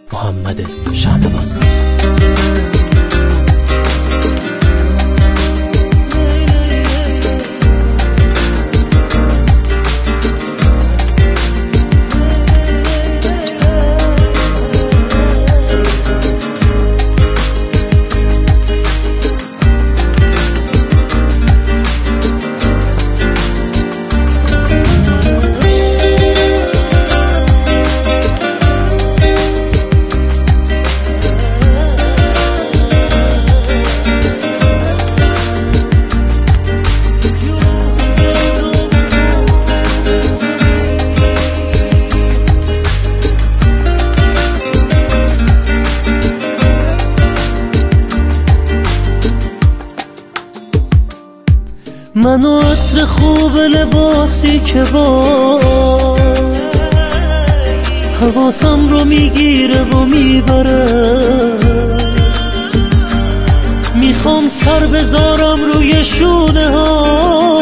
محمد شهنواز. من و عطر خوب لباسی که با حواسم رو میگیره و میبره، میخوام سر بذارم روی شونه ها،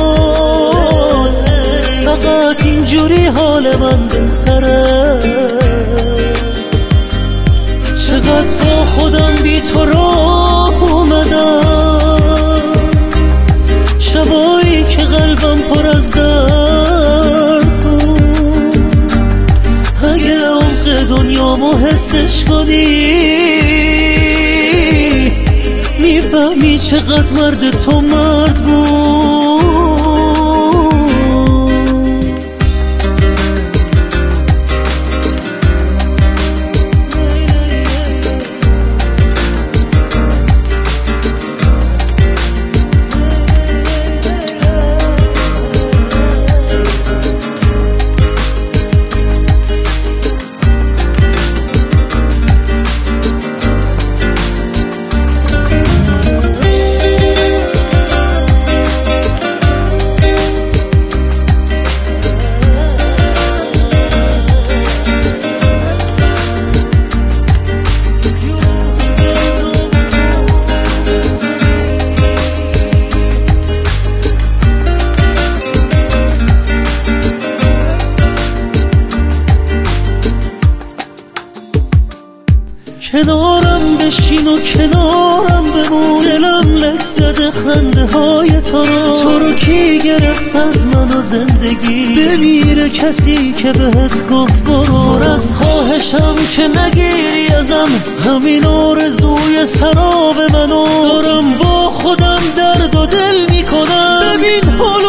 فقط اینجوری حال من بهتره. چقدر با خودم بی تو راه اومدم، شبایی که قلبم پر از درد بود. اگه عمق دنیامو حسش کنی میفهمی چقدر مرد تو مرد بود. کنارم بشین و کنارم بمون، دلم لک زده خنده های تو رو کی گرفت از من و زندگی؟ بمیره کسی که بهت گفت برو، از خواهشم که نگیری ازم، همین آرزوی سراب منو دارم با خودم درد و دل میکنم. ببین حالا